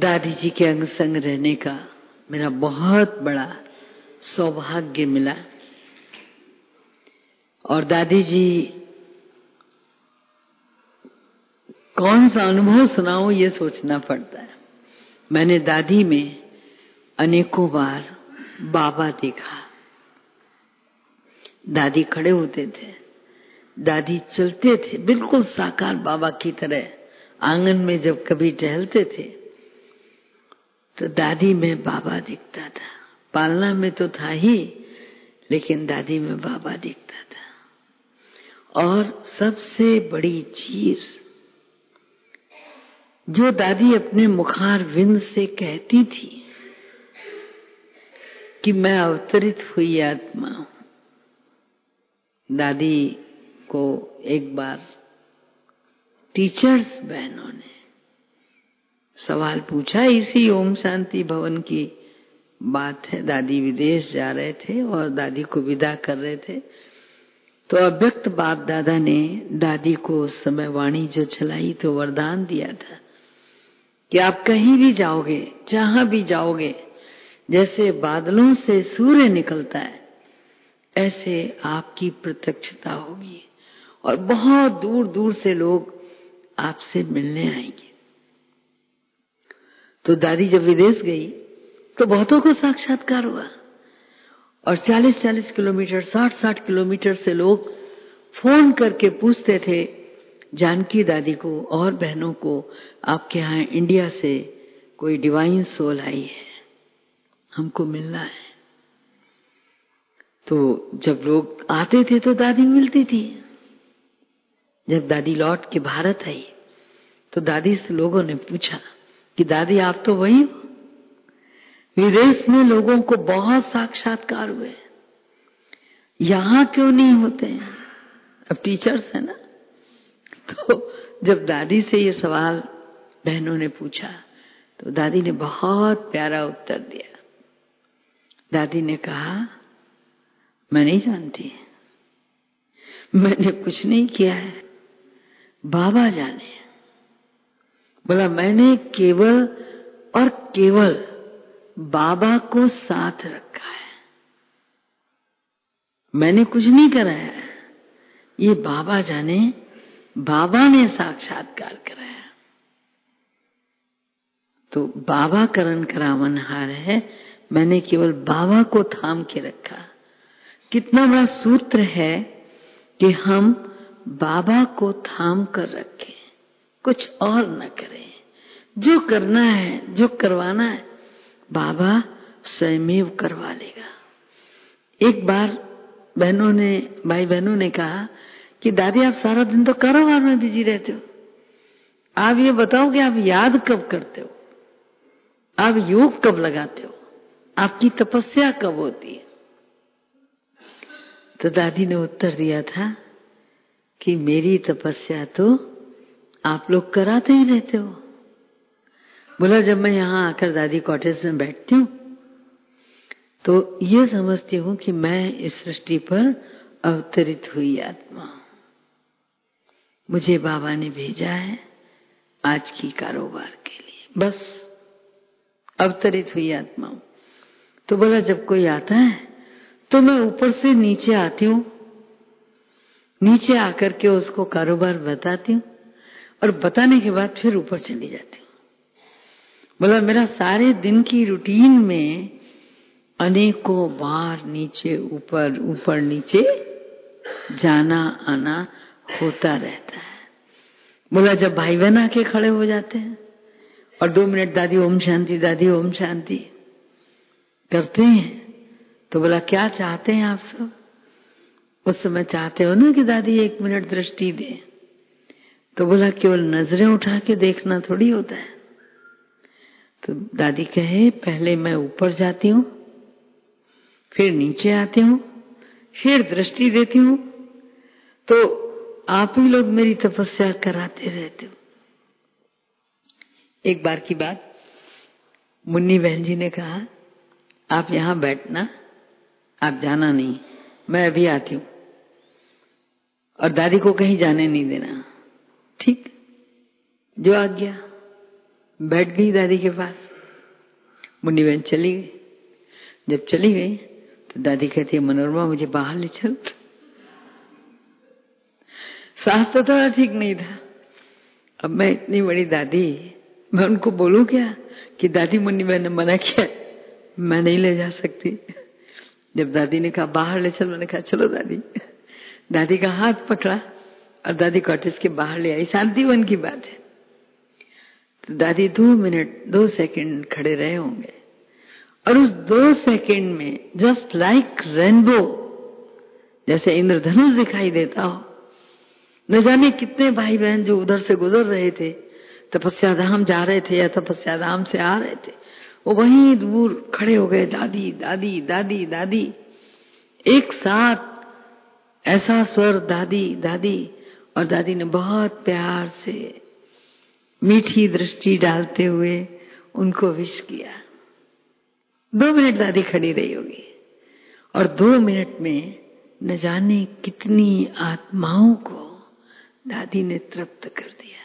दादी जी के अंग संग रहने का मेरा बहुत बड़ा सौभाग्य मिला। और दादी जी कौन सा अनुभव सुनाऊं ये सोचना पड़ता है। मैंने दादी में अनेकों बार बाबा देखा। दादी खड़े होते थे, दादी चलते थे बिल्कुल साकार बाबा की तरह। आंगन में जब कभी टहलते थे तो दादी में बाबा दिखता था। पालना में तो था ही, लेकिन दादी में बाबा दिखता था। और सबसे बड़ी चीज जो दादी अपने मुखार विंद से कहती थी कि मैं अवतरित हुई आत्मा हूं। दादी को एक बार टीचर्स बहनों ने सवाल पूछा, इसी ओम शांति भवन की बात है। दादी विदेश जा रहे थे और दादी को विदा कर रहे थे, तो अव्यक्त बाप दादा ने दादी को उस समय वाणी जो चलाई तो वरदान दिया था कि आप कहीं भी जाओगे, जहां भी जाओगे, जैसे बादलों से सूर्य निकलता है ऐसे आपकी प्रत्यक्षता होगी और बहुत दूर दूर से लोग आपसे मिलने आएंगे। तो दादी जब विदेश गई तो बहुतों को साक्षात्कार हुआ और 40-40 किलोमीटर 60-60 किलोमीटर से लोग फोन करके पूछते थे जानकी दादी को और बहनों को, आपके यहाँ इंडिया से कोई डिवाइन सोल आई है, हमको मिलना है। तो जब लोग आते थे तो दादी मिलती थी। जब दादी लौट के भारत आई तो दादी से लोगों ने पूछा कि दादी आप तो वही हो। विदेश में लोगों को बहुत साक्षात्कार हुए, यहां क्यों नहीं होते हैं? अब टीचर्स है ना। तो जब दादी से ये सवाल बहनों ने पूछा तो दादी ने बहुत प्यारा उत्तर दिया। दादी ने कहा, मैं नहीं जानती, मैंने कुछ नहीं किया है, बाबा जाने। बोला मैंने केवल और केवल बाबा को साथ रखा है, मैंने कुछ नहीं करा है, ये बाबा जाने, बाबा ने साक्षात्कार कराया। तो बाबा करण करावनहार है, मैंने केवल बाबा को थाम के रखा। कितना बड़ा सूत्र है कि हम बाबा को थाम कर रखें, कुछ और न करें। जो करना है, जो करवाना है, बाबा स्वयमेव करवा लेगा। एक बार भाई बहनों ने कहा कि दादी आप सारा दिन तो कारोबार में बिजी रहते हो, आप ये बताओ कि आप याद कब करते हो, आप योग कब लगाते हो, आपकी तपस्या कब होती है? तो दादी ने उत्तर दिया था कि मेरी तपस्या तो आप लोग कराते ही रहते हो। बोला जब मैं यहां आकर दादी कॉटेज में बैठती हूँ तो ये समझती हूँ कि मैं इस सृष्टि पर अवतरित हुई आत्मा हूं। मुझे बाबा ने भेजा है आज की कारोबार के लिए, बस अवतरित हुई आत्मा हूं। तो बोला जब कोई आता है तो मैं ऊपर से नीचे आती हूँ, नीचे आकर के उसको कारोबार बताती हूँ और बताने के बाद फिर ऊपर चली जाती हूँ। बोला मेरा सारे दिन की रूटीन में अनेकों बार नीचे ऊपर ऊपर नीचे जाना आना होता रहता है। बोला जब भाई बहन आके खड़े हो जाते हैं और 2 मिनट दादी ओम शांति, दादी ओम शांति करते हैं तो बोला क्या चाहते हैं आप सब? उस समय चाहते हो ना कि दादी 1 मिनट दृष्टि दे। तो बोला केवल नजरें उठा के देखना थोड़ी होता है। तो दादी कहे पहले मैं ऊपर जाती हूँ, फिर नीचे आती हूँ, फिर दृष्टि देती हूँ, तो आप ही लोग मेरी तपस्या कराते रहते हो। एक बार की बात, मुन्नी बहन जी ने कहा आप यहां बैठना, आप जाना नहीं, मैं अभी आती हूँ, और दादी को कहीं जाने नहीं देना। ठीक, जो आ गया। बैठ गई दादी के पास। मुन्नी बहन चली गई। जब चली गई तो दादी कहती है, मनोरमा मुझे बाहर ले चल। स्वास्थ्य तो थोड़ा ठीक नहीं था। अब मैं इतनी बड़ी दादी, मैं उनको बोलूं क्या कि दादी मुन्नी बहन ने मना किया, मैं नहीं ले जा सकती। जब दादी ने कहा बाहर ले चल, मैंने कहा चलो दादी। दादी का हाथ पकड़ा और दादी कॉटेज के बाहर ले आई। शांति वन की बात है। तो दादी 2 सेकंड खड़े रहे होंगे और उस 2 सेकंड में जस्ट लाइक रेनबो, जैसे इंद्रधनुष दिखाई देता हो, न जाने कितने भाई बहन जो उधर से गुजर रहे थे, तपस्या धाम जा रहे थे या तपस्या धाम से आ रहे थे, वो वहीं दूर खड़े हो गए। दादी दादी दादी दादी, एक साथ ऐसा स्वर दादी दादी। और दादी ने बहुत प्यार से मीठी दृष्टि डालते हुए उनको विश किया। 2 मिनट दादी खड़ी रही होगी और 2 मिनट में न जाने कितनी आत्माओं को दादी ने तृप्त कर दिया।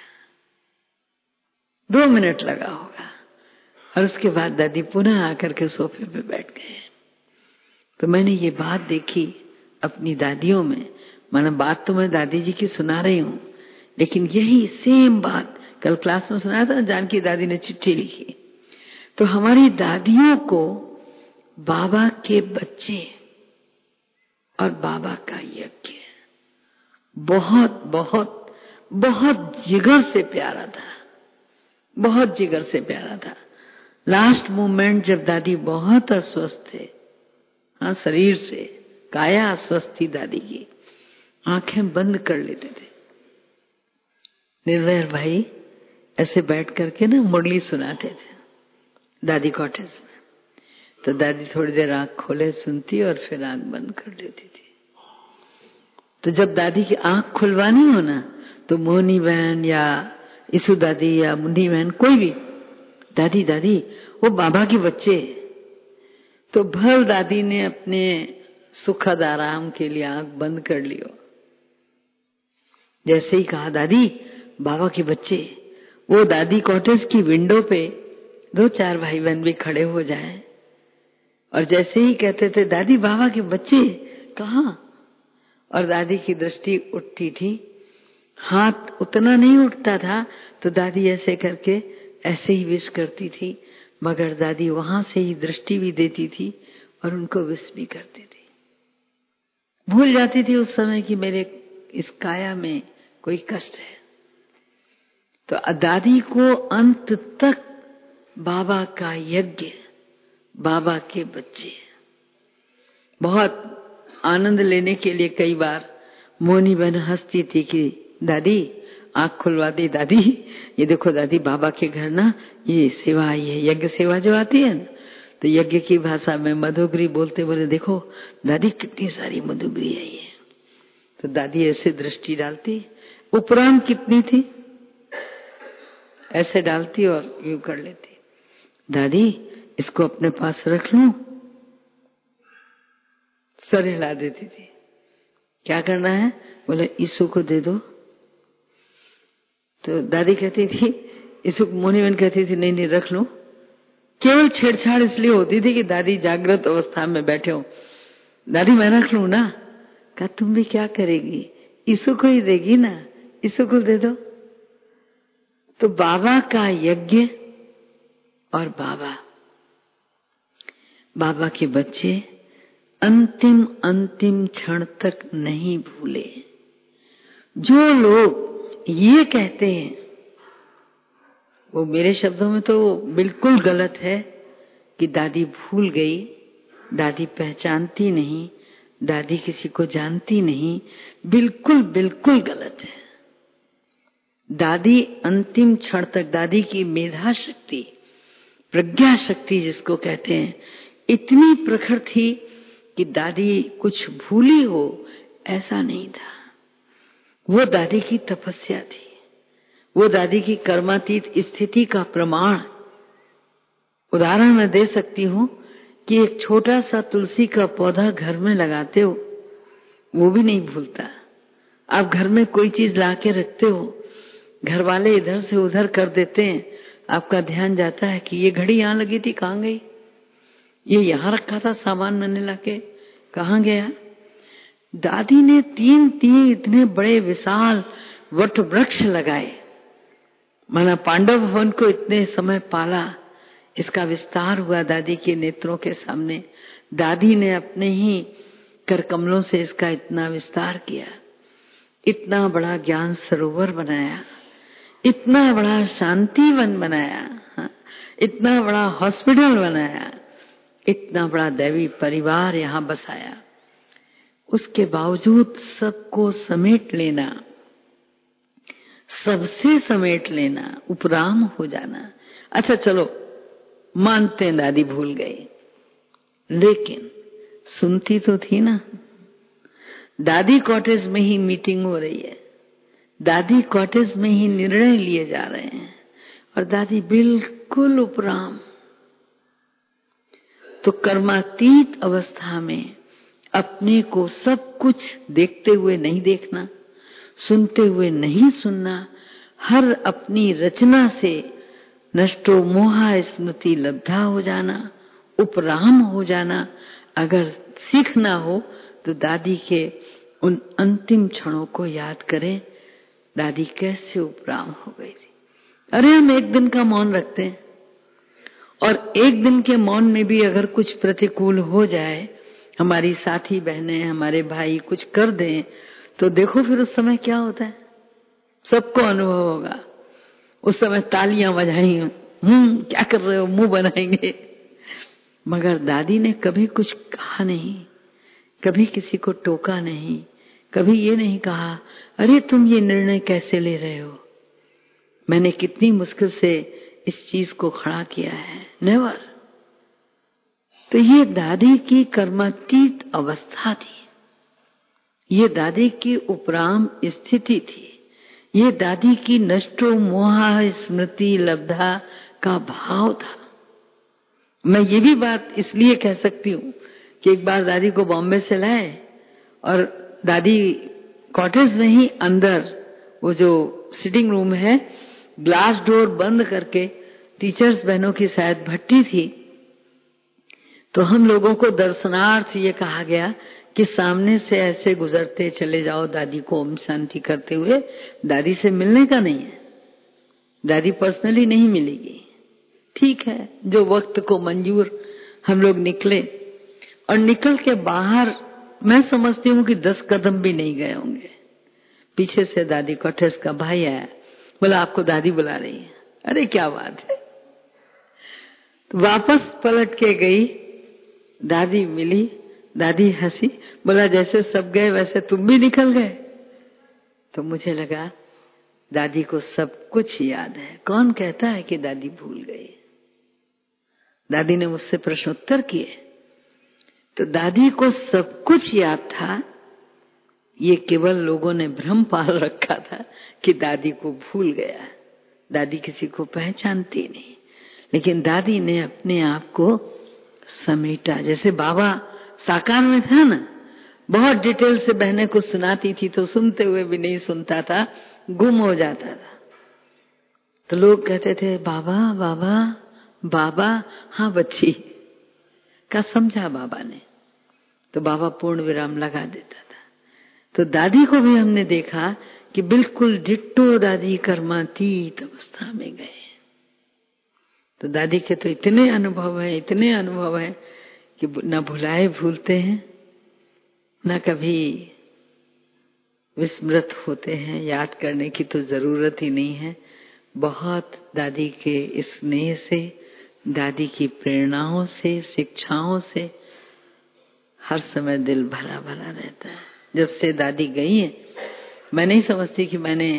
2 मिनट लगा होगा और उसके बाद दादी पुनः आकर के सोफे पे बैठ गए। तो मैंने ये बात देखी अपनी दादियों में। माना बात तो मैं दादी जी की सुना रही हूं, लेकिन यही सेम बात कल क्लास में सुनाया था। जानकी दादी ने चिट्ठी लिखी, तो हमारी दादियों को बाबा के बच्चे और बाबा का यज्ञ बहुत बहुत बहुत जिगर से प्यारा था, बहुत जिगर से प्यारा था। लास्ट मोमेंट जब दादी बहुत अस्वस्थ थे, हाँ शरीर से काया अस्वस्थ थी दादी की, आंखें बंद कर लेते थे। निर्वैर भाई ऐसे बैठ करके ना मुरली सुनाते थे दादी कॉटेज में। तो दादी थोड़ी देर आंख खोले सुनती और फिर आंख बंद कर लेती थी। तो जब दादी की आंख खुलवानी हो ना, तो मोहनी बहन या इसु दादी या मुन्नी बहन, कोई भी, दादी दादी वो बाबा के बच्चे। तो भर दादी ने अपने सुखद आराम के लिए आंख बंद कर लियो। जैसे ही कहा दादी बाबा के बच्चे, वो दादी कॉटेज की विंडो पे 2-4 भाई बहन भी खड़े हो जाए और जैसे ही कहते थे दादी बाबा के बच्चे कहाँ, और दादी की दृष्टि उठती थी। हाथ उतना नहीं उठता था तो दादी ऐसे करके ऐसे ही विश करती थी, मगर दादी वहां से ही दृष्टि भी देती थी और उनको विश भी करती थी। भूल जाती थी उस समय कि मेरे इस काया में कोई कष्ट है। तो दादी को अंत तक बाबा का यज्ञ, बाबा के बच्चे, बहुत आनंद लेने के लिए कई बार मोनी बहन हंसती थी कि दादी आंख खुलवा दी दादी, ये देखो दादी बाबा के घर ना ये सेवा आई है, यज्ञ सेवा जो आती है ना, तो यज्ञ की भाषा में मधुगरी बोलते बोले देखो दादी कितनी सारी मधुगरी आई है। तो दादी ऐसे दृष्टि डालती, उपरांत कितनी थी ऐसे डालती और यूं कर लेती, दादी इसको अपने पास रख लूं, सर हिला देती थी। क्या करना है, बोले ईसु को दे दो। तो दादी कहती थी, ईसु मोनी बहन कहती थी नहीं नहीं रख लो। केवल छेड़छाड़ इसलिए होती थी कि दादी जागृत अवस्था में बैठे हो। दादी मैं रख लूं ना, कहा तुम भी क्या करेगी, ईसु को ही देगी ना, ईसु को दे दो। तो बाबा का यज्ञ और बाबा के बच्चे अंतिम अंतिम क्षण तक नहीं भूले। जो लोग ये कहते हैं वो मेरे शब्दों में तो बिल्कुल गलत है कि दादी भूल गई, दादी पहचानती नहीं, दादी किसी को जानती नहीं, बिल्कुल बिल्कुल गलत है। दादी अंतिम क्षण तक, दादी की मेधा शक्ति, प्रज्ञा शक्ति जिसको कहते हैं, इतनी प्रखर थी कि दादी कुछ भूली हो ऐसा नहीं था। वो दादी की तपस्या थी, वो दादी की कर्मातीत स्थिति का प्रमाण। उदाहरण मैं दे सकती हूं कि एक छोटा सा तुलसी का पौधा घर में लगाते हो, वो भी नहीं भूलता। आप घर में कोई चीज ला के रखते हो, घर वाले इधर से उधर कर देते हैं, आपका ध्यान जाता है कि ये घड़ी यहाँ लगी थी, कहाँ गई? ये यहाँ रखा था सामान मैंने लाके, कहाँ गया? दादी ने 3 इतने बड़े विशाल वट वृक्ष लगाए, माना पांडव भवन को इतने समय पाला, इसका विस्तार हुआ दादी के नेत्रों के सामने। दादी ने अपने ही कर कमलों से इसका इतना विस्तार किया, इतना बड़ा ज्ञान सरोवर बनाया, इतना बड़ा शांति वन बनाया, इतना बड़ा हॉस्पिटल बनाया, इतना बड़ा दैवी परिवार यहाँ बसाया। उसके बावजूद सबको समेट लेना, सबसे समेट लेना, उपराम हो जाना। अच्छा चलो मानते हैं दादी भूल गई, लेकिन सुनती तो थी ना। दादी कॉटेज में ही मीटिंग हो रही है, दादी कॉटेज में ही निर्णय लिए जा रहे हैं, और दादी बिल्कुल उपराम। तो कर्मातीत अवस्था में अपने को सब कुछ देखते हुए नहीं देखना, सुनते हुए नहीं सुनना, हर अपनी रचना से नष्टो मोहा स्मृति लब्धा हो जाना, उपराम हो जाना। अगर सीखना हो तो दादी के उन अंतिम क्षणों को याद करें, दादी कैसे उपराम हो गई थी। अरे हम एक दिन का मौन रखते हैं, और एक दिन के मौन में भी अगर कुछ प्रतिकूल हो जाए, हमारी साथी बहनें, हमारे भाई कुछ कर दें, तो देखो फिर उस समय क्या होता है, सबको अनुभव होगा। उस समय तालियां बजाई, क्या कर रहे हो, मुंह बनाएंगे। मगर दादी ने कभी कुछ कहा नहीं, कभी किसी को टोका नहीं, कभी ये नहीं कहा अरे तुम ये निर्णय कैसे ले रहे हो, मैंने कितनी मुश्किल से इस चीज को खड़ा किया है, नेवर। तो ये दादी की कर्मातीत अवस्था थी, ये दादी की उपराम स्थिति थी, ये दादी की नष्टो मोहा स्मृति लब्धा का भाव था। मैं ये भी बात इसलिए कह सकती हूँ कि एक बार दादी को बॉम्बे से लाए, और दादी कॉटेज में ही अंदर वो जो सिटिंग रूम है, ग्लास डोर बंद करके, टीचर्स बहनों की शायद भट्टी थी, तो हम लोगों को दर्शनार्थ ये कहा गया कि सामने से ऐसे गुजरते चले जाओ, दादी को ओम शांति करते हुए। दादी से मिलने का नहीं है, दादी पर्सनली नहीं मिलेगी। ठीक है, जो वक्त को मंजूर हम लोग निकले, और निकल के बाहर मैं समझती हूँ कि 10 कदम भी नहीं गए होंगे, पीछे से दादी कॉटेज का भाई आया, बोला आपको दादी बुला रही है। अरे क्या बात है। तो वापस पलट के गई, दादी मिली, दादी हंसी, बोला जैसे सब गए वैसे तुम भी निकल गए। तो मुझे लगा दादी को सब कुछ याद है। कौन कहता है कि दादी भूल गई? दादी ने मुझसे प्रश्नोत्तर किए, तो दादी को सब कुछ याद था। ये केवल लोगों ने भ्रम पाल रखा था कि दादी को भूल गया। दादी किसी को पहचानती नहीं, लेकिन दादी ने अपने आप को समेटा। जैसे बाबा साकार में था ना, बहुत डिटेल से बहने को सुनाती थी तो सुनते हुए भी नहीं सुनता था, गुम हो जाता था। तो लोग कहते थे बाबा बाबा बाबा, हाँ बच्ची का समझा बाबा ने, तो बाबा पूर्ण विराम लगा देता था। तो दादी को भी हमने देखा कि बिल्कुल डिट्टो दादी कर्मातीत अवस्था में गए। तो दादी के तो इतने अनुभव हैं, इतने अनुभव हैं कि न भुलाए भूलते हैं, न कभी विस्मृत होते हैं। याद करने की तो जरूरत ही नहीं है। बहुत दादी के स्नेह से, दादी की प्रेरणाओं से, शिक्षाओं से हर समय दिल भरा भरा रहता है। जब से दादी गई है, मैं नहीं समझती कि मैंने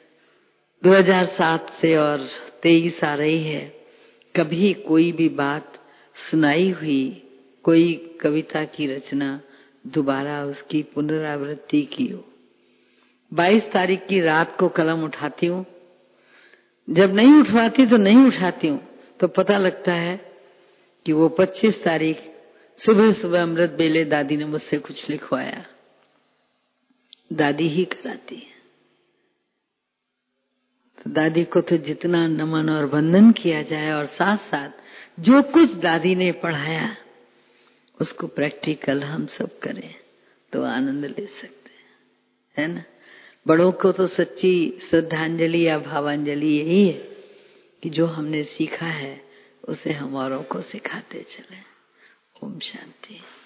2007 से और 23 आ रही है, कभी कोई भी बात सुनाई हुई, कोई कविता की रचना दोबारा उसकी पुनरावृत्ति की हो। 22 तारीख की रात को कलम उठाती हूँ, जब नहीं उठवाती तो नहीं उठाती हूँ, तो पता लगता है कि वो 25 तारीख सुबह सुबह अमृत बेले दादी ने मुझसे कुछ लिखवाया। दादी ही कराती है। तो दादी को तो जितना नमन और वंदन किया जाए और साथ साथ जो कुछ दादी ने पढ़ाया उसको प्रैक्टिकल हम सब करें तो आनंद ले सकते हैं, है ना। बड़ों को तो सच्ची श्रद्धांजलि या भावांजलि यही है कि जो हमने सीखा है उसे हम औरों को सिखाते चलें। ओम शांति।